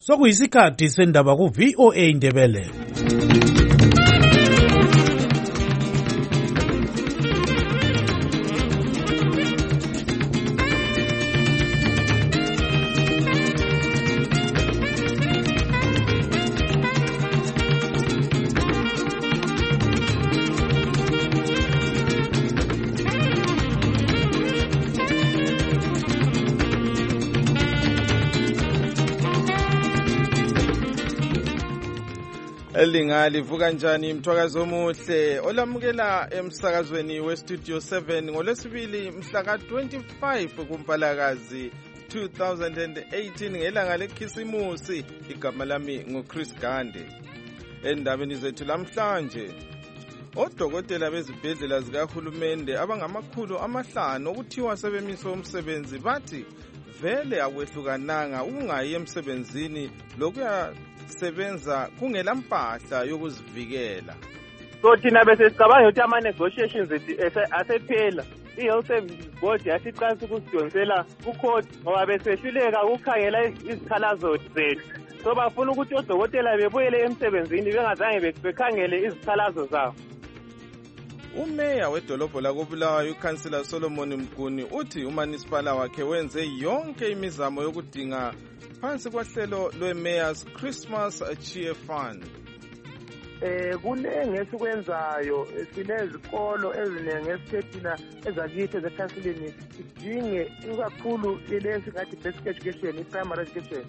Sokuyisikhathi sendaba ku VOA Indebele. Elingali vuka njani mthwakazo omuhle olamukela emsakazweni westudio 7 ngolwesibili mhla ka-25 kuMpalakazi 2018 ngelanga lekhisimusi. Igama lami nguChris Gande. Endabeni zethu lamhlanje, odokotela bezibhedlela zikahulumende abangama500 okuthiwa sebemiswe umsebenzi bathi vele akwehlukananga ungayi emsebenzini lokuya sebenza kungela mpahla yokuzivikela. So thina bese sicabanga ukuthi ama-negotiations asephela. I-Health Services Board yasiqalisa ukusidonsela ku-court ngoba besehluleka ukukhangela izikhalazo zethu. So bafuna ukuthi odokotela bebuyele emsebenzini bengazange bekhangele izikhalazo zabo. Umeya wedolobho lakoBulawayo uKhansela Solomon Mguni uthi uManisipala wakhe wenze yonke imizamo yokudinga phansi kwahlelo lwe-Mayor's Christmas Cheer Fund. Kunenge esikwenzayo, sinezikolo ezinenge esithethina ezakithi ezekhansilini sidinge kakhulu lesi ngathi basic education, i-primary education.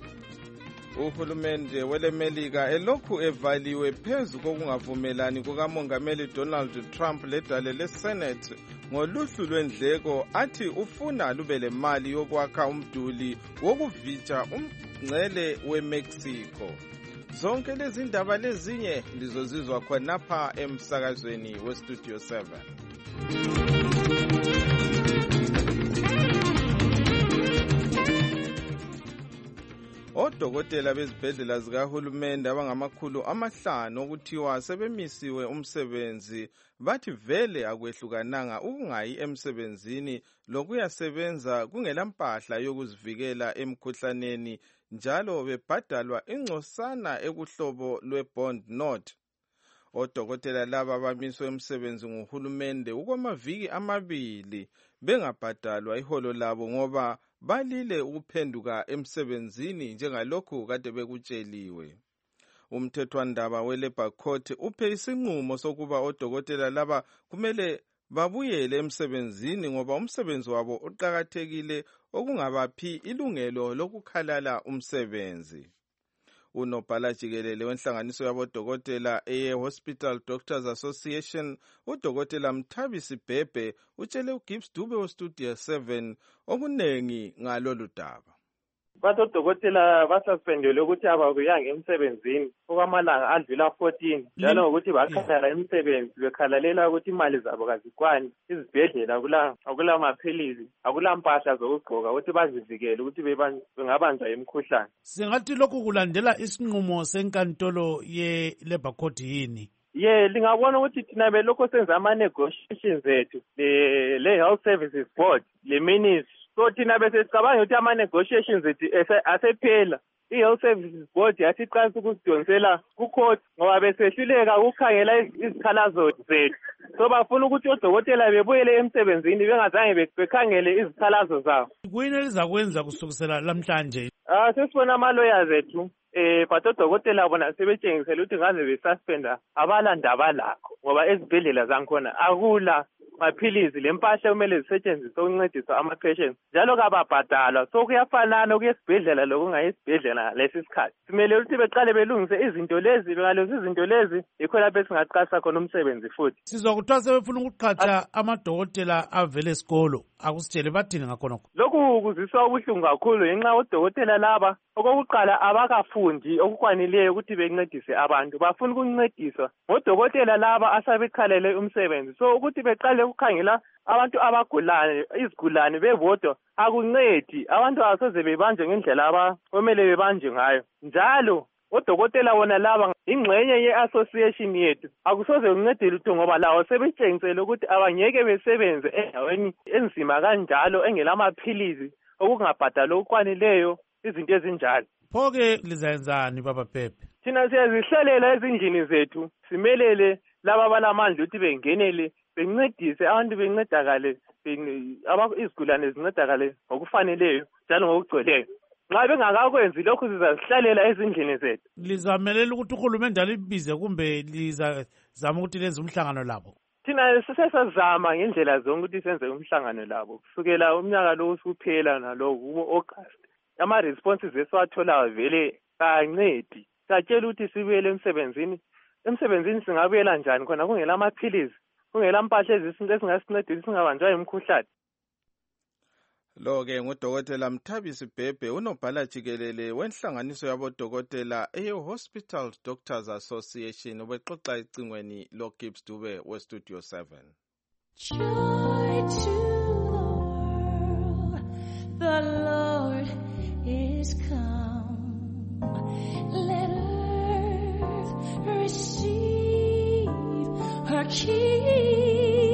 Uhulumende welemelika elokhu evaliwe phezu kokungavumelani kukamongameli Donald Trump ledale leSenate ngoluhlu lwendleko athi ufuna lube lemali yokwakha umduli wokuvitsha umngcele weMexico. Zonke lezi ndaba lezinye lizozizwa khonapha emsakazweni westudio 7. Odokotela bezibhedlela zikahulumende abangama500 okuthiwa sebemisiwe umsebenzi bathi vele akwehlukananga ukungayi emsebenzini lokuyasebenza kungela mpahla yokuzivikela emkhuhlaneni njalo bebhadalwa ingcosana ekuhlobo lwe-bond note. Odokotela laba bamiswe umsebenzi nguhulumende okwamaviki 2 bengabhadalwa iholo labo ngoba balile ukuphenduka emsebenzini njengalokhu kade bekutsheliwe. Umthethwandaba we-Labour Court uphe isinqumo sokuba odokotela laba kumele babuyele emsebenzini ngoba umsebenzi wabo uqakathekile okungabaphi ilungelo lokukhalala umsebenzi. Unobhala jikelele wenhlanganiso yabodokotela eye-Hospital Doctors Association, udokotela Mthabisi Bhebhe utshele uGibbs Dube westudio 7 okunengi ngalolu daba. Bathi odokotela basuspendele ukuthi abakuyanga emsebenzini okwamalanga adlula 14 njalo ngokuthi bakhalala imisebenzi bekhalalela ukuthi imali zabo kazikwani, izibhedlela akula maphilizi, akula mpahla zokugqoka ukuthi bazivikele ukuthi bengabanjwa imikhuhlane. Singathi lokhu kulandela isinqumo senkantolo ye-Labour Court yini? Lingabona ukuthi thina belokho senza ama-negotiations ethu le-Health Services Board le-Ministry. So thina bese sicabanga ukuthi ama-negotiations ethu asephela. I-Health Services Board yasiqalisa ukusidonsela ku-court ngoba besehluleka ukukhangela izikhalazo zethu. So bafuna ukuthi odokotela bebuyele emsebenzini bengazange bekhangele izikhalazo zabo. Kuyini elizakwenza kusukisela lamhlanje? Sesibona ama-lawyers ethu but odokotela bona sebetshengisela ukuthi ngaze besuspenda abalandaba lakho ngoba ezibhedlela zankhona akula maphilizi lempahla kumele zisetshenziswe ukuncedisa ama-patients njalo kababhadalwa. So kuyafanana ukuyesibhedlela lokungayi esibhedlela lesi sikhathi. Simele ukuthi beqale belungise izinto lezi, bengalungisa izinto lezi yikho lapho esingaqalisa khona umsebenzi futhi. Sizwa kuthiwa sebefuna ukuqhatsha amadokotela avele esikolo. Akusitshele bathini ngakhonokho? Lokhu kuziswa ubuhlungu kakhulu ngenxa odokotela laba okokuqala abakafundi okukwanileyo ukuthi bencedise abantu. Bafuna ukuncediswa ngodokotela laba asabekhalele umsebenzi. So ukuthi beqale ukukhangela abantu abagulayo, izigulane bebodwa akuncedi. Abantu asoze bebanjwe ngendlela abakumele bebanjwe ngayo. Njalo odokotela bona laba ingxenye ye-association yethu akusoze uncede lutho ngoba lawo sebetshengisele ukuthi abangeke besebenze endaweni enzima kanjalo engelamaphilizi okungabhadalwa okukwanileyo izinto ezinjalo. Pho-ke lizayenzani baba Phephe? Thina siyazihlalela ezindlini zethu simelele laba balamandla ukuthi bengenele bencedise abantu bencedakale izigulane zincedakale ngokufaneleyo njalo ngokugcweleyo. Nxa bengakakwenzi lokhu sizazihlalela ezindlini zethu. Lizamelela ukuthi uhulumende alibize kumbe lizazama ukuthi lenze umhlangano labo? Thina sesazama ngendlela zonke ukuthi senze umhlangano labo kusukela umnyaka lo usuphela nalo ku-August. Ama-responses esiwatholayo vele kancedi. Satshela ukuthi sibuyele emsebenzini singabuyela njani khona kungela amaphilizi kungela mpahla ezingasincedisa singabanjwa imikhuhlane. Lo-ke ngudokotela Mthabisi Bhebhe, unobhala jikelele wenhlanganiso yabodokotela Hospital Doctors Association, ubexoxa ecingweni loGibbs Dube weStudio 7. Joy to the world, the Lord is come. Let earth receive her King.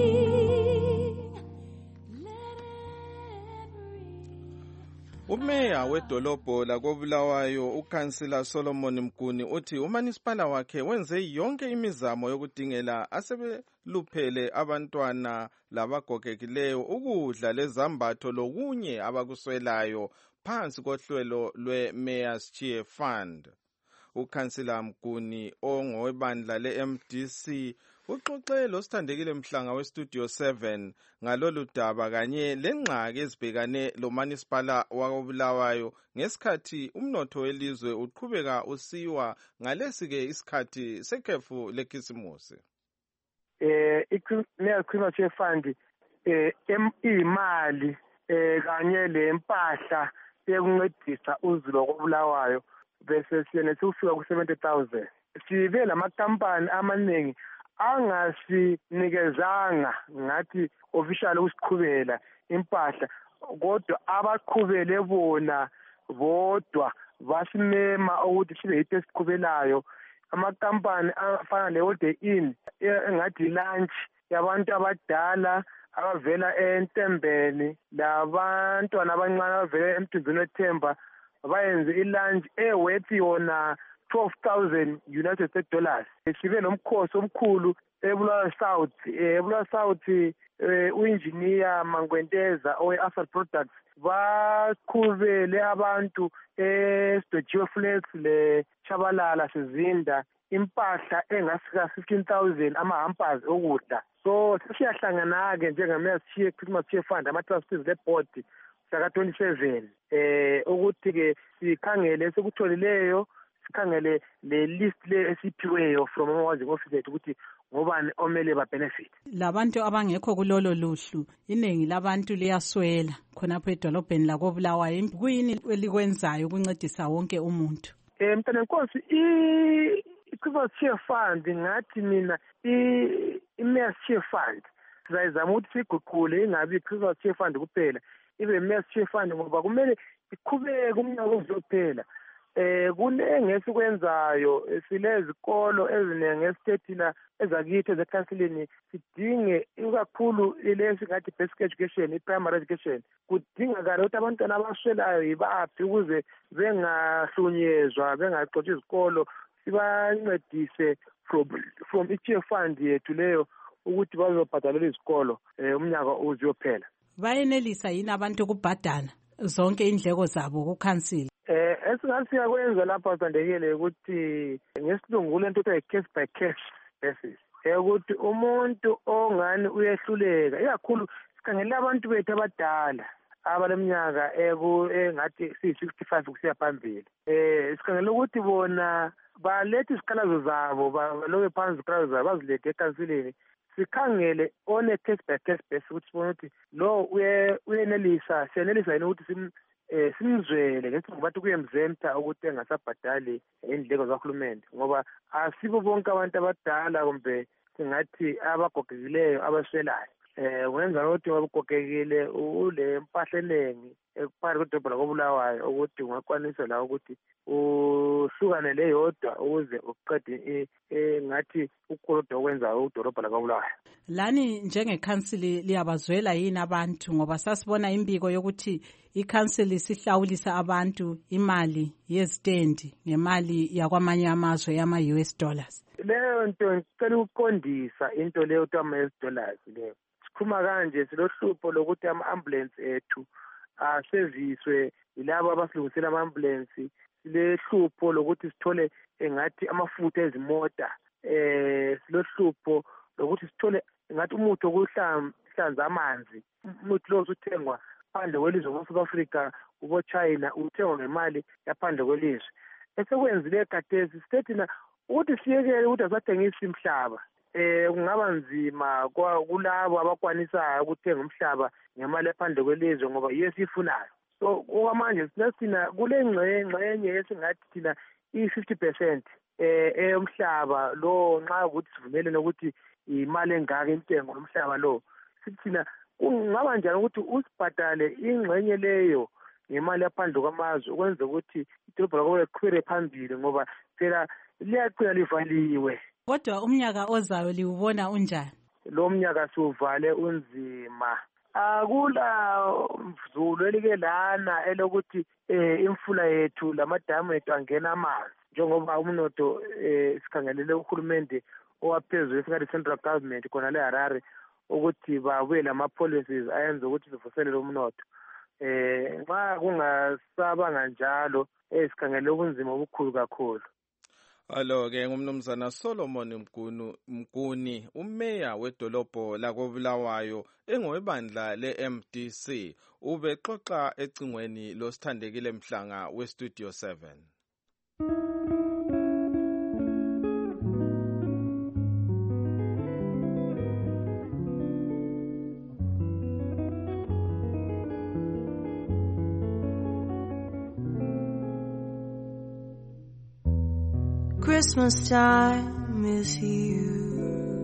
Umeya wedolobho lakoBulawayo ukansila Solomon Mguni uthi umanisipala wakhe wenze yonke imizamo yokudingela asebeluphele abantwana labagogekileyo ukudla lezambatho lokunye abakuswelayo phansi kohlelo lwe-Mayor's Cheer Fund. Ukansila Mguni ongowebandla le-MDC uxoxe losithandekile Mhlanga weStudio 7 ngalolu daba kanye lengxaki ezibhekane lomanisipala wakoBulawayo ngesikhathi umnotho welizwe uqhubeka usiwa ngalesi-ke isikhathi sekhefu lekhisimusi. I-Mayor's Christmas Cheer Fund imali kanye lempahla yokuncedisa uzulu wakoBulawayo bese siyene sifika ku-70,000. Sibe lamakampani amaningi angasinikezanga ngathi official ukusiqhubela impahla kodwa abaqhubele bona bodwa basimema ukuthi sibe yitho esiqhubelayo. Amakampani afana le-Holiday Inn engathi lunch yabantu abadala abavela eNtembeni labantwana abancane abavela emthunzini wethemba bayenze ilunch eworth yona 12,000 United States dollars. Sibe nomkhosi omkhulu eBulawayo South. eBulawayo South uengineer Mangwenteza owe-Asal Products baqhubele abantu eStudio Flex le-Chabalala Sizinda impahla engasika 15,000 ama-hampers okudla. So sesiyahlangana-ke njenge-Mayor's Christmas Cheer Fund ama-trustees le-board saka 27 ukuthi-ke sikhangele sekutholileyo sikhangele le list le esiphiweyo from ama-housing officer ukuthi ngobani omele ba-benefit. Labantu abangekho kulolo luhlu iningi labantu liyaswela khonapho edolobheni lakoBulawayo. Kuyini elikwenzayo ukuncedisa wonke umuntu? Mntana Nkosi, i-Christmas Cheer Fund ngathi mina i-Mayor's Cheer Fund sizayizama ukuthi siyiguqule ingabi i-Christmas Cheer Fund kuphela ibe Mayor's Cheer Fund ngoba kumele iqhubeke umnyaka uzophela. Kunenge esikwenzayo silezikolo ezinenge esitethina ezakithi ezekhansilini sidinge ikakhulu lesi ngathi basic education i-primary education kudingakala ukuthi abantwana abaswelayo yibaphi ukuze bengahlunyezwa bengaxotshwa izikolo sibancedise from i-Cheer Fund yethu leyo ukuthi bazobhadalela izikolo umnyaka uzophela. Bayenelisa yini abantu ukubhadana zonke indleko zabo kukhansila? Esingathi siyakwenza lapha sandekele ukuthi ngesilungu kule nto kuthiwa case by case basis ukuthi umuntu ongani uyehluleka ikakhulu sikhangele abantu bethu abadala abaleminyaka engathi siyi-65 kusiya phambili. Sikhangele ukuthi bona balethe izikhalazo zabo baloke phansi izikhalazo zabo bazilethe ekansileni sikhangele on a case by case basis ukuthi sibone ukuthi lo uyenelisa siyenelisa yini ukuthi simzwele ngesinto bathi kuyemzenta ukuthi engasabhadali indleko zahulumende ngoba asibo bonke abantu abadala kumbe singathi abagogekileyo abaswelayo. Wenza ukuthi wabugogekile ule mpahla eningi phakathi kwedolobha lakoBulawayo ukuthi ungakwanisa la ukuthi uhlukane leyodwa ukuze uqede ngathi ukukolodwa okwenza udolobha lakwaBulawayo. Lani njengekhansili liyabazwela yini abantu ngoba sasibona imbiko yokuthi ikhansili sihlawulisa abantu imali yezitendi ngemali yakwamanye amazwe yama-US dollars? Leyo nto ngicela ukuqondisa into leyo ama-US dollars leyo. Sikhuluma kanje silohlupho lokuthi ama-ambulance ethu aseviswe yilabo abasilungisela ama-ambulance. Silohlupho lokuthi sithole engathi amafutha ezimota. Silohlupho lokuthi sithole ngathi umuthi wokuhlanza amanzi. Umuthi lo usuthengwa phandle kwelizwe kwa-South Africa ubo-China uthengwa ngemali yaphandle kwelizwe. Esekwenzile khathesi sithethina ukuthi siyekele ukuthi asathengisa imhlaba. Kungaba nzima kulabo abakwanisayo ukuthenga umhlaba ngemali yaphandle kwelizwe ngoba yiyo esiyifunayo. So okwamanje thina kule ngxenye esingathi thina i-50% eyomhlaba lo nxa ukuthi sivumelene ukuthi imali engaka intengo yomhlaba lo. Sithina kungaba njani ukuthi usibhadale ingxenye leyo ngemali yaphandle kwamazwe ukwenza ukuthi idolobha lakho liqhubeke phambili ngoba phela liyaqina livaliwe. Kodwa umnyaka ozayo liwubona unjani? Lo mnyaka siuvale unzima. Akula mzulu elike lana elokuthi imfula yethu lamadamu ethu angena amanzi njengoba umnotho sikhangelele uhulumende owaphezulu esingathi central government khona le Harare ukuthi babuye lama-policies ayenza ukuthi sivuselele umnotho. Nxa kungasabanga njalo sikhangele ubunzima obukhulu kakhulu. Alo-ke ngumnumzana Solomon Mguni, umeya wedolobho lakoBulawayo engowebandla le-MDC, ubexoxa ecingweni losithandekile Mhlanga weStudio 7. Christmas time is here.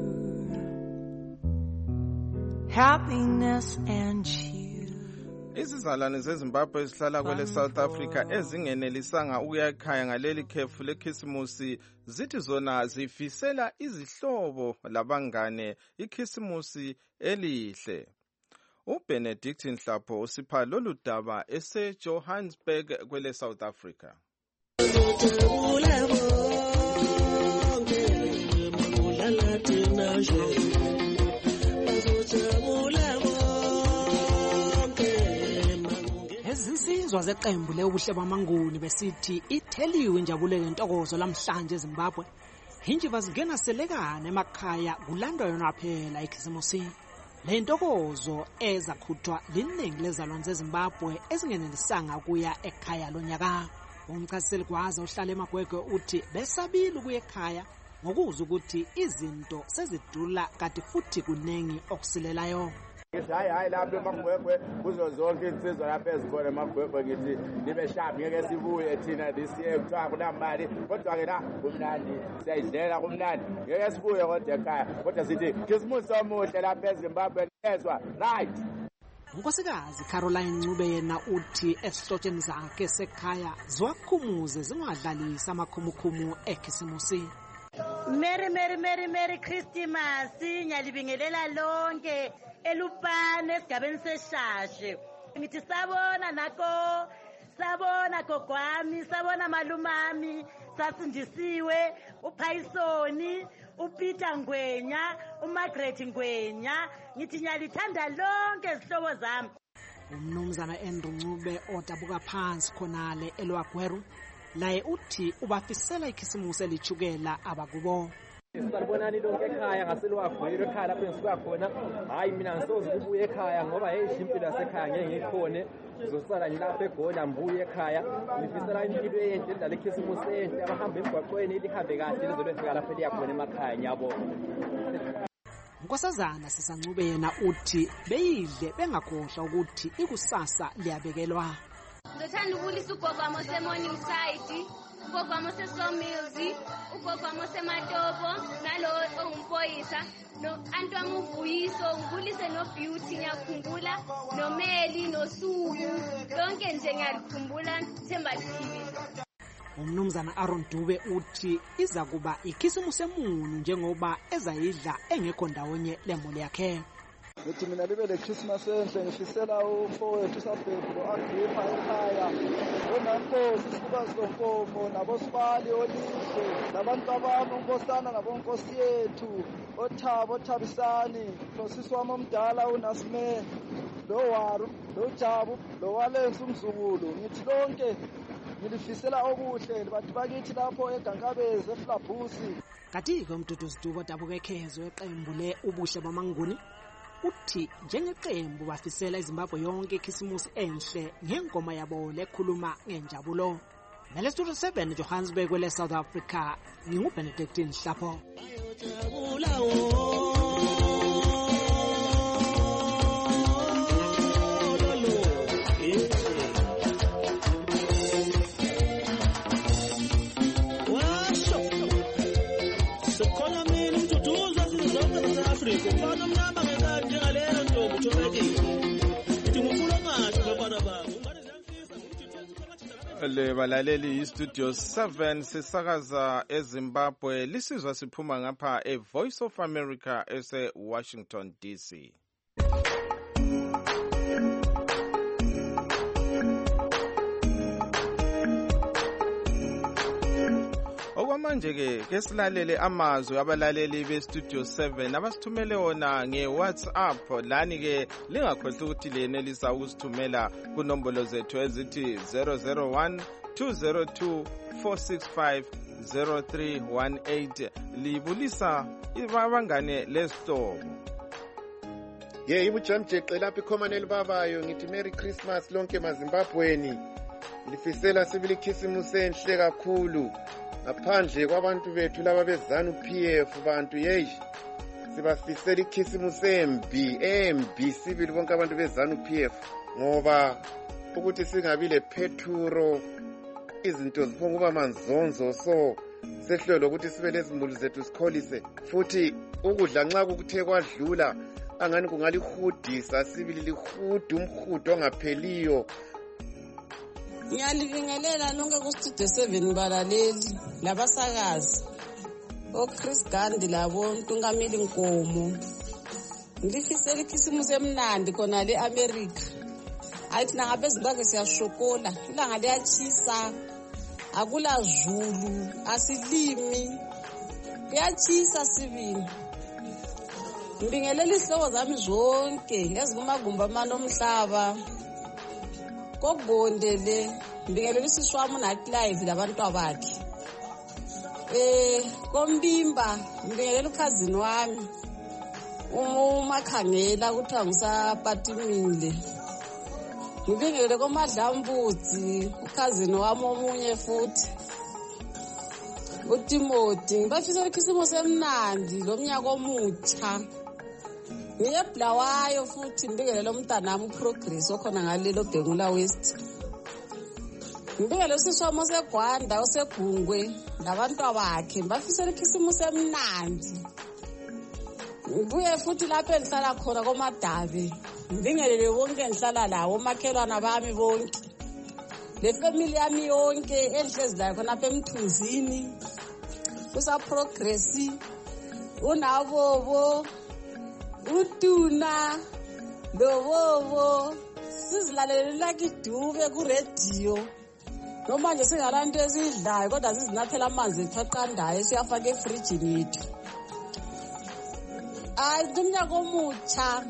Happiness and cheer. Izizalwane zeZimbabwe ezihlala kwele South Africa ezingenelisanga ukuya ekhaya ngaleli khefu lekhisimusi zithi zona zifisela izihlobo labangane ikhisimusi elihle. uBenedict Nhlapho usipha lolu daba eseJohannesburg kwele South Africa. Ezinsizwa zeqembu leUbuhle bamaNguni besithi itheliwe injabulo yentokozo lamhlanje eZimbabwe. Hinjiva zingena selekana emakhaya kulandwa yona phela ikhisimusi. Le ntokozo ezakhuthwa liningi lezalwane zeZimbabwe ezingenelisanga ukuya ekhaya lonyaka. Umchasiseli kwaza uhlala eMagwegwe uthi besabile ukuya ekhaya ngokuza ukuthi izinto sezidula kanti futhi kunengi okusilelayo. Hayi lapha eMagwegwe kuzo zonke insizwa lapha ezikhona eMagwegwe ngithi nibe sharp ngeke sibuye thina this year kuthiwa kunamali kodwa ke la kumnandi siyayidlela kumnandi ngeke sibuye kodwa ekhaya kodwa sithi Christmas omuhle lapha eZimbabwe nezwa right. Unkosikazi Caroline Ncube yena uthi esihlotsheni zakhe sekhaya ziwakhumuze zingadlalisa amakhumukumu ekhisimusi. Merry Christmas nyalibingelela lonke elupane esigabeni seshashe. Ngithi sabona gogwami, sabona malumami, sasindisiwe, uPhaisoni, uPeter Ngwenya, uMargaret Ngwenya, ngithi nyalithanda lonke izihlobo zami. Umnumzana Andrew Ncube odabuka phansi khonale eLwagweru laye uthi ubafisela ikhisimusi elichukela abakubo. Sibonani lonke ekhaya ngaselwagweru ekhaya lapho engisuka khona. Hayi mina ngisoze kubuye ekhaya ngoba impilo yasekhaya ngeke ngikhone. Ngizosala ngilapha eGola mbuye ekhaya. Ngifisela impilo enhle indlela ikhisimusi enhle abahamba emgwaqweni lihambe kahle lizolefika lapho liyakhona emakhaya ngiyabona. Nkosazana Sisancube yena uthi beyidle bengakhohlwa ukuthi ikusasa liyabekelwa. Ndothanda ukubulisa ugogo wami oseMorning Side, ugogo wami oseSawmills, ugogo wami oseMatopo, nalo ongumpoyisa, no-anti wami uVuyiso, ngibulise noBeauty ngiyakhumbula, noMeli, noSuku, lonke nje ngiyakhumbula Themba TV. umnumzana Aaron Dube uthi iza kuba ikhisimusi emunu njengoba ezayidla engekho ndawonye lemuli yakhe. Ngithi mina libe leChristmas enhle ngifisela umfowethu uSabhedu lo-Agripha ekhaya, onankosi isikubazi lompomo nabosibali olihle nabantu abami unkosana nabonkosi yethu oThabo Thabisani nosisi wami omdala uNasime lowaru lojabu lowalenza umzukulu. Ngithi lonke ngilifisela okuhle bantu bakithi lapho eGankabeze eFlabusi. Kanti-ke uMduduzi Dube odabuka ekhezo eqembu le ubuhle bamanguni uthi njengeqembu bafisela iZimbabwe yonke ikhisimusi enhle ngengoma yabo lekhuluma ngenjabulo. Nelestudio 7 Johannesburg kwele South Africa, nginguBenedictine Hlapho. Le balaleli iStudio 7 sisakaza eZimbabwe, lisizwa siphuma ngapha eVoice of America ese Washington DC. Okwamanje ke silalele amazwi abalaleli beStudio 7 abasithumele wona ngeWhatsApp. Lani ke lingakhohlwa ukuthi lenelisa ukusithumela kunombolo zethu ezithi 001-202-465-0318 libulisa ibabangane lesihlobo. Ibujamjeqe lapha ikhomane libabayo ngithi Merry Christmas lonke maZimbabweni. Lifisela sibili khisimusi enhle kakhulu. Ngaphandle kwabantu bethu laba bezanu PF bantu sibafisela ikhisimusi embi sibili bonke abantu bezanu PF ngoba ukuthi singabi lephethuro izinto ziphonga kuba manzonzo so sehlelo ukuthi sibe lezimuli zethu sikholise futhi ukudla nxa kukuthe kwadlula angani kungalihudisa sibili lihudu umhudo ongapheliyo. Ngiyalibingelela lonke kuStudio 7 balaleli labasakazi oChris Gandhi labo Ntungamili Nkomo. Ngilifisela ikhisimusi emnandi khona leAmerica. Ayithi nangabe eZimbabwe siyashokola, ilanga liyachisa, akula zulu, asilimi, kuyachisa sibili. Ngibingelela izihlobo zami zonke ezikumagumba amane omhlaba. Kogondele ngibingelela isisi wami uNight Live labantu bakhe. Kombimba ngibingelela ukhazini wami uMakhangela kuthiwa ngisapatimile. Ngibingelele koMadlambudzi ukhazini wami omunye futhi uTimothy. Ngibafisela ikhisimusi emnandi lomnyaka omutsha. Ngiyebhlawayo futhi ngibingelele umntanami uProgress okhona ngalelo Bhengula West. Ngibingelele usisi wami oseGwanda oseGungwe labantu bakhe. Ngibafisela ikhisimusi emnandi. Ngibuye futhi lapho engihlala khona koMadabe. Ngibingelele bonke engihlala lawo omakhelwana bami bonke. Le family yami yonke enhlezi la khona apha eMthunzini. UsaProgress, uNabobo, uTuna, loBobo. Sizilalelela kidube ku-radio. Noma nje singalanto ezidlayo kodwa sizinathela amanzi ethaqandayo siyafaka efrijini yethu. Umnyaka omutsha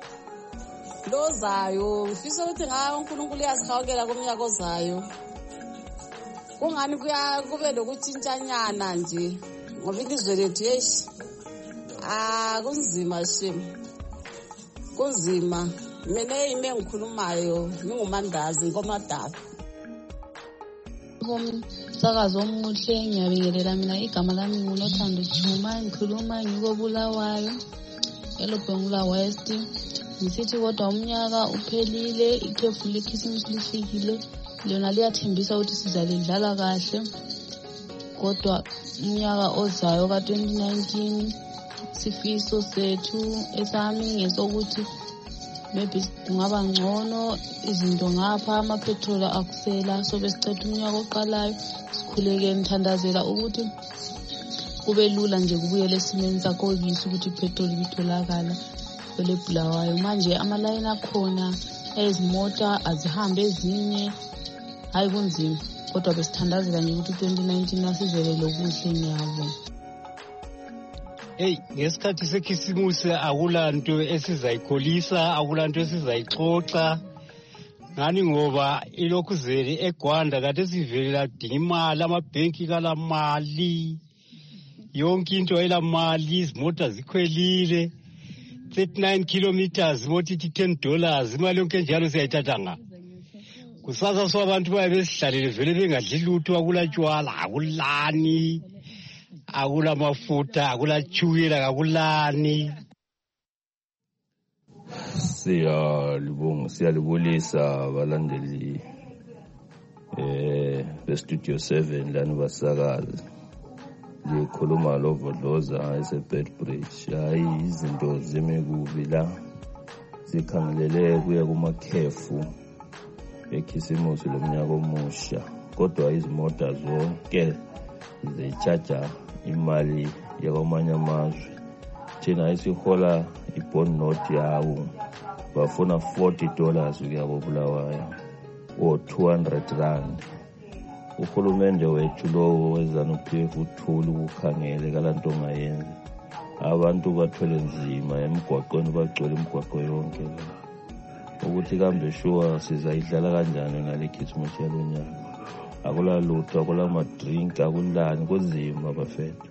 lozayo ngifisa ukuthi ngayo uNkulunkulu uyasihawukela kumnyaka ozayo. Kungani kube lokutshintshanyana nje ngoba ilizwe lethu kunzima shame. Kunzima. Mina ngikhulumayo nginguMandazi ngoMadabi. Umsakazo omuhle ngiyabingelela mina igama lami nguNothando Juma ngikhuluma ngikobulawayo eLobhengula West. Ngisithi kodwa umnyaka uphelile ikhefu lekhisimusi lifikile lona liyathembisa ukuthi sizalidlala kahle kodwa umnyaka ozayo ka2019 sifiso sethu esami ngesokuthi maybe kungaba ngcono izinto ngapha amapetrol akusela so besicela umnyaka oqalayo sikhuleke nithandazela ukuthi kube lula nje kubuyela esimeni sakho kiso ukuthi ipetrol itholakala kwele Bulawayo. Manje amalayini akhona ezimota azihambe ezinye hayi kunzima kodwa besithandazela nje ukuthi 2019 asizele lokuhle ngiyabona. Hey, ngesikhathi sekhisimusi akulanto esizayikholisa, akulanto esizayixoxa. Ngani ngoba ilokhuzeli eGwanda kade sivelela dinga imali, amabhenki kala mali. Yonke into elamali, izimota zikhwelile. 39 kilometers, imota ithi $10. Imali yonke njalo siyayithatha nga. Kusasa sobantu baye besihlalele vele bengadli lutho, akulatshwala, akulani. Akula mafuta, akula tshukela, akulani. Siyalibulisa abalandeli bestudio 7 lana basakazi. Likhuluma lovodloza eseBedbridge. Hayi izinto zemekubi la. Sikhangelele kuya kumakhefu ekhisimusi lomnyaka omusha. Kodwa izimota zonke zichaja imali yakwamanye amazwe. Thina isihola ibond note yawo bafuna $40 kuyabo Bulawayo or 200 rand. Uhulumende wethu lowo weZANU-PF uthula ukukhangele kalanto ongayenza. Abantu bathwele nzima emgwaqweni bagcwele imigwaqo yonke ukuthi kambe sure sizayidlala kanjani ngale Christmas yalonyaka. Akula lutho, akula madrink, akulani kunzima bafethu.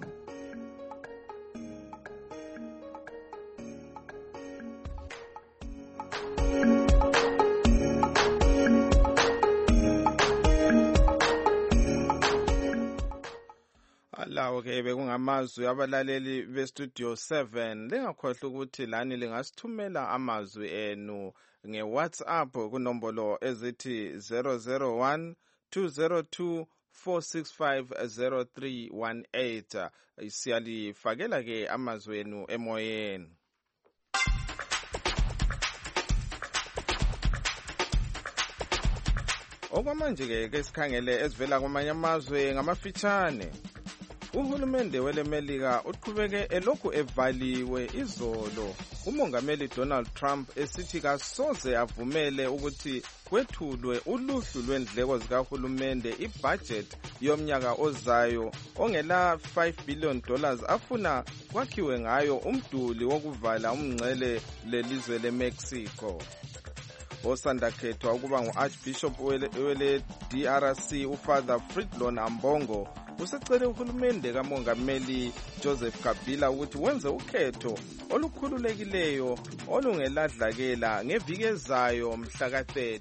Alawo ke bekungamazwi abalaleli bestudio 7. Lingakhohlwa ukuthi lani lingasithumela amazwi enu ngeWhatsApp kunombolo ezithi 001-202-465-0318. Siyalifakela ke amazwi enu emoyeni. Okwamanje ke sikhangele ezivela kwamanye amazwe ngamafitshane. Uhulumende weleMelika uqhubeke elokhu evaliwe izolo. Umongameli Donald Trump esithi kasoze avumele ukuthi kwethulwe uluhlu lwendleko zikahulumende ibudget yomnyaka ozayo ongela $5 billion afuna kwakhiwe ngayo umduli wokuvala umngcele lelizwe leMexico. Osandakhethwa ukuba ngu-Archbishop wele DRC uFather Fridolin Ambongo usecele uhulumende kamongameli Joseph Kabila ukuthi wenze ukhetho olukhululekileyo olungeladlakela ngeviki ezayo mhla ka-30.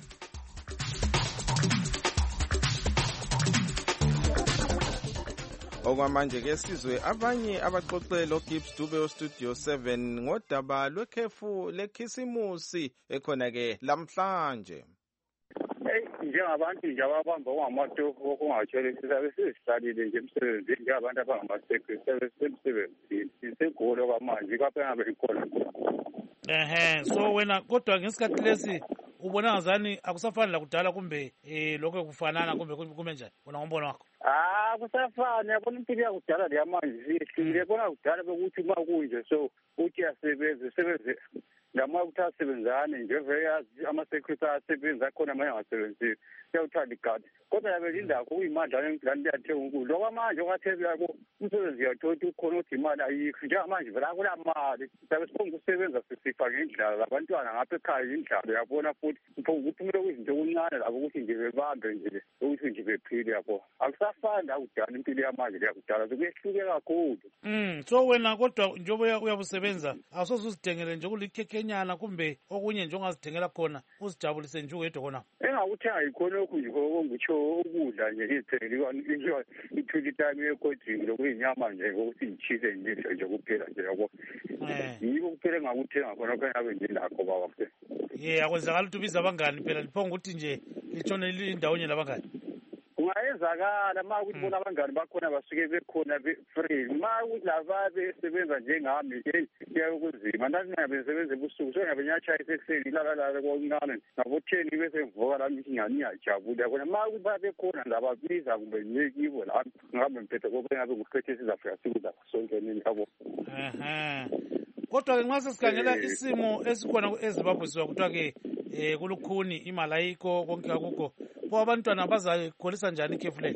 Okwamanje ke sizwe abanye abaxoxela uGibbs Dube Studio 7 ngodaba lwekhefu lekhisimusi ekhona ke lamhlanje. Njengabantu nje ababamba okungamatofu okungatshele sisabe sizihlalile nje emsebenzini njengabantu abangamasekretari semsebenzini sisegolo kwamanje kwaphela bekhona. So wena kodwa ngesikhathi lesi ubona ngazani akusafani la kudala kumbe lokho kufanana kumbe kume njani wona ngombono wakho? Kusafani yabona impilo yakudala leyamanje sihlile bona kudala bekuthi uma kunje so uthi asebenze ngamanye ukuthi asebenzane nje vele yazi ama-secretary asebenza khona amanye angasebenzisi kuyawuthanda igadi kodwa yabelinda kuyimandla engilani liyathenga ukudla okwamanje okwathebe yabo umsebenzi uyathola ukuthi ukhona ukuthi imali ayikho njengamanje vele akula mali sabe siphonga ukusebenza sisifa ngendlala labantwana ngapha ekhaya indlalo yabona futhi siphonga ukuthi kumele kwizinto okuncane labo ukuthi nje bebambe nje ukuthi nje bephile yabo akusafani la kudala impilo yamanje leyakudala sekuyehluke kakhulu. So wena kodwa njengoba uyabusebenza awusoze uzidengele nje kulikhekenyana kumbe okunye nje ongazidengela khona uzijabulise nje uyedwa khona? Engakuthenga yikhonokhu nje ongutsho ukudla nje itheli ithuthi time yekodini lokuyinyama nje ukuthi ichise nje kuphela nje yabo. Yiko kuphela engakuthenga khona okanye abe nje lakho baba kuphela. Akwenzakala ukuthi ubiza abangani phela liphonga ukuthi nje litshone indawonye labangani. kungayenzakala ma ukuthi bona abangani bakhona basuke bekhona free ma ukuthi laba besebenza njengami kuyakuzima ndazingabe ngisebenza ebusuku sengabe ngiyatshayisa ekuseni ilalala kokuncane ngabo-10 bese ngivuka lami ngithi ngiyajabula khona ma ukuthi babekhona ndababiza kumbe ngiyekibo lami ngihambe ngiphethe koke ngabe ngusikhethe sizafika sikudla sonke nini yabo. Kodwa-ke nxa sesikhangela isimo esikhona eZimbabwe siwa kuthiwa-ke kulukhuni imali ayikho konke akukho pho abantwana bazakholisa njani ikhefu leli?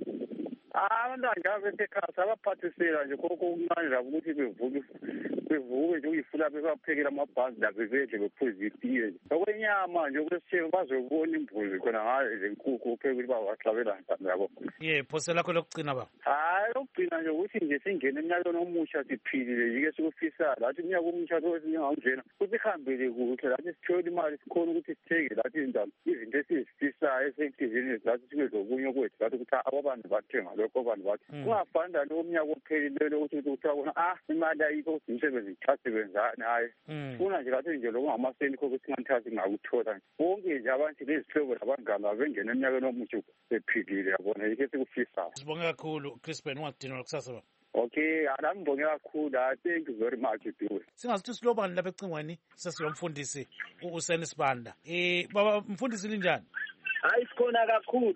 Abantwana njalo besekhaya sabaphathisela nje khokho okuncane labo ukuthi bevuke nje ukuyifuna bebaphekela amabhanzi labo bedle bephuze itiye okwenyama nje okwesithelo bazobona imbuzi khona ngayo lenkukhu upheke ukuthi bawahlabela njani yabo. Phose lakho lokugcina ba? Hayi lokugcina nje ukuthi nje singene emnyakeni omusha siphilile yike sikufisayo lathi umnyaka omusha njengawunjena ukuthi ihambele kuhle lathi sithole imali sikhona ukuthi sithenge lathi izinto esizifisayo esenhliziyweni lathi sibe lokunye kwethu lathi ukuthi abantu bathenga lokho abantu bathi kungafani lalo umnyaka ophelileyo ukuthi kuthiwa bona imali ayikho ukuthi umsebenzi chasebenzani hayi funa nje lathi nje lokungamasenti khokho singathathi ngakuthola bonke nje abantu lezihlobo labangani bengena emnyakeni omusha bephilile yabona yike sikufisayo. Sibonge kakhulu Crispin ungakudinwa kusasa ba. Okay, nami ngibonge kakhulu. Thank you very much Dube. Singazithi silobani lapha ecingweni sesiyomfundisi uSeni Sibanda. Baba mfundisi linjani? Hayi sikhona kakhulu.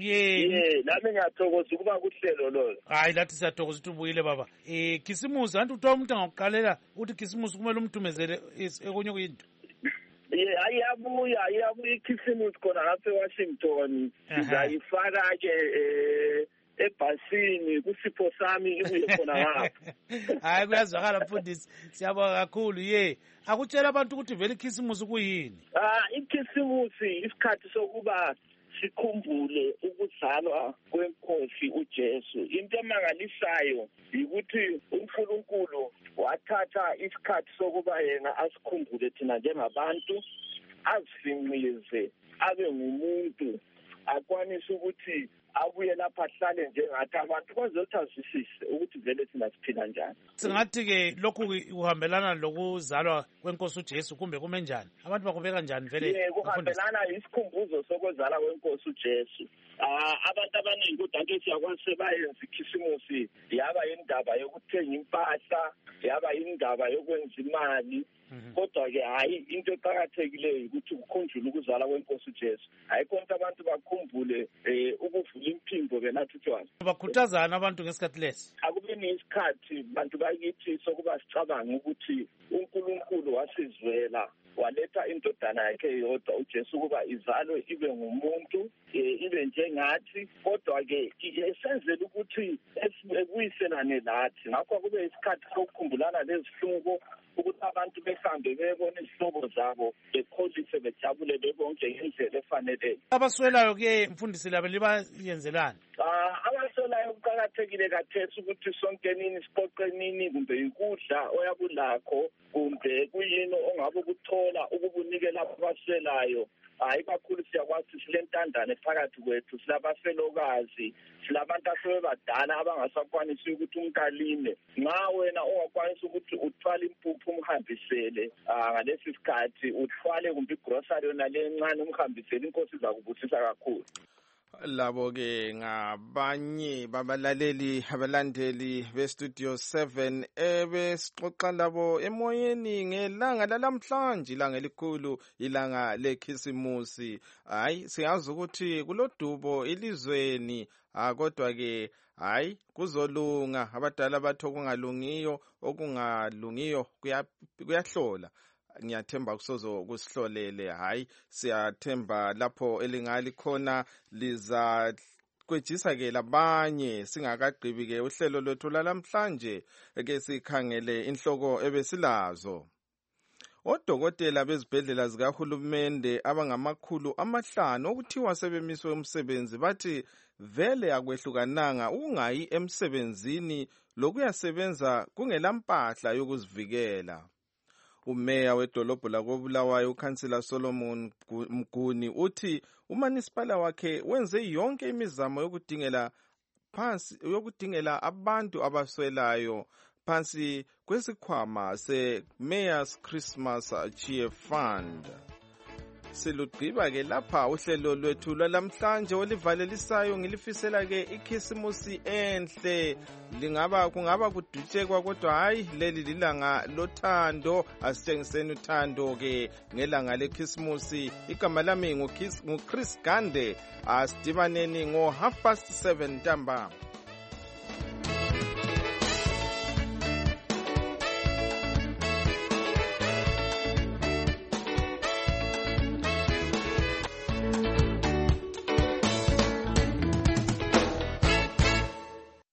Nami ngiyathokoza ukuba kuhlelo lolo. Hayi lathi siyathokoza ukuthi ubuyile baba. Khisimusi anti uthiwa umuntu angakuqalela uthi khisimusi kumele umthumezele ekunye kuyinto. Ayiyabuya ikhisimusi khona lapha eWashington. Sizayifaka ke ebhasini kusipho sami ibuye khona ngapha. Hayi kuyazwakala mfundisi siyabonga kakhulu akutshela abantu ukuthi vele ikhisimusi kuyini? Ikhisimusi isikhathi sokuba sikhumbule ukuzalwa kwenkosi uJesu. Into emangalisayo ukuthi uNkulunkulu wathatha isikhathi sokuba yena asikhumbule thina njengabantu azifinqize abe ngumuntu akwanise ukuthi abuye lapha ahlale njengathi abantu bazothi azwisise ukuthi vele thina siphila njani. Singathi-ke lokhu kuhambelana lokuzalwa kwenkosi uJesu kumbe kume njani? Abantu bakubeka njani vele? Kuhambelana isikhumbuzo sokuzalwa kwenkosi uJesu. Abantu abaningi kodwa nje siyakwazi sebayenza ikhisimusi yaba indaba yokuthenga impahla yaba indaba yokwenza imali. Kodwa-ke hayi into eqakathekileyo ukuthi kukhunjulwe ukuzalwa kwenkosi uJesu. Hayi konke abantu bakhumbule ukuvula impimbo-ke nathi utshwala. Bakhuthazana abantu ngesikhathi lesi? Akube nesikhathi bantu bakithi sokuba sicabange ukuthi uNkulunkulu wasizwela waletha indodana yakhe yodwa uJesu ukuba izalwe ibe ngumuntu ibe njengathi kodwa-ke esenzela ukuthi ebuyiselane lathi ngakho kube isikhathi sokukhumbulana lezihluko ukuthi abantu behambe bebona izihlobo zabo bekholise bejabule bebonke ngendlela efanele. Abaswelayo-ke mfundisi labo libayenzelani? Abaswelayo kuqakathekile kathesi ukuthi sonke nini siqoqe nini kumbe yikudla oyabulakho kumbe kuyini ongabe ukuthola ukubunikela abaswelayo. Hayi kakhulu siyakwazi silentandane phakathi kwethu silabafelokazi silabantu asebebadala abangasakwanisi ukuthi umkalime nxa wena ongakwanisi ukuthi uthwale impuphu umhambisele ngalesi sikhathi uthwale kumbe igrosari yona le encane umhambisele inkosi izakubusisa kakhulu. Labo-ke ngabanye abalandeli bestudio 7 ebesixoxa labo emoyeni ngelanga lalamhlanje ilanga elikhulu ilanga lekhisimusi. Hayi siyazi ukuthi kulodubo elizweni kodwa-ke hayi kuzolunga. Abadala bathi okungalungiyo kuyahlola. Ngiyathemba kusozo kusihlolele. Hayi siyathemba lapho elingali khona lizakwejisa-ke labanye singakagqibi-ke uhlelo lwethu lalamhlanje ke sikhangele inhloko ebesilazo. Odokotela bezibhedlela zikahulumende abangama500 okuthiwa sebemiswe umsebenzi bathi vele akwehlukananga ukungayi emsebenzini lokuyasebenza kungelampahla yokuzivikela. Umeya wedolobho lakoBulawayo uKhansila Solomon Mguni uthi uManisipala wakhe wenze yonke imizamo yokudingela abantu abaswelayo phansi kwesikhwama seMayor's Christmas Cheer Fund. silugqiba-ke lapha uhlelo lwethu lwalamhlanje olivalelisayo ngilifisela-ke ikhisimusi enhle kungaba kudutshekwa kodwa hayi leli lilanga lothando asitshengiseni uthando-ke ngelanga lekhisimusi. Igama lami nguChris Gande. Asidibaneni ngo 7:30 ntambama.